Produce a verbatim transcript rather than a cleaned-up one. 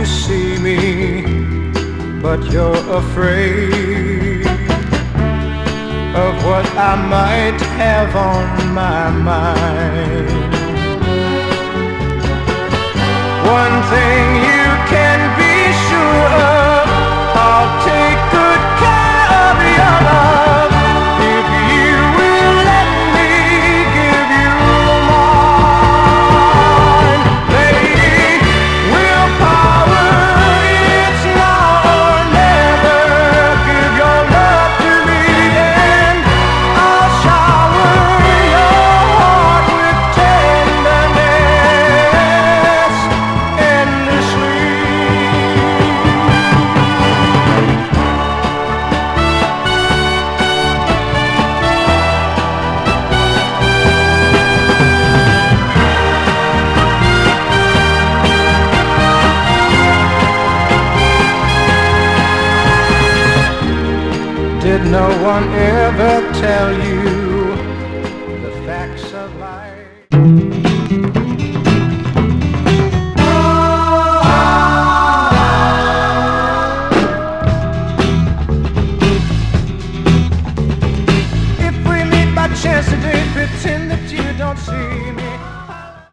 see me, but you're afraid of what I might have on my mind. One thing you can be sure of, I'll take good care of your love if you will let me give you mine. Lady, willpower, it's now or never. Give your love to me and I'll shower your heart with tenderness endlessly. Did no one ever tell you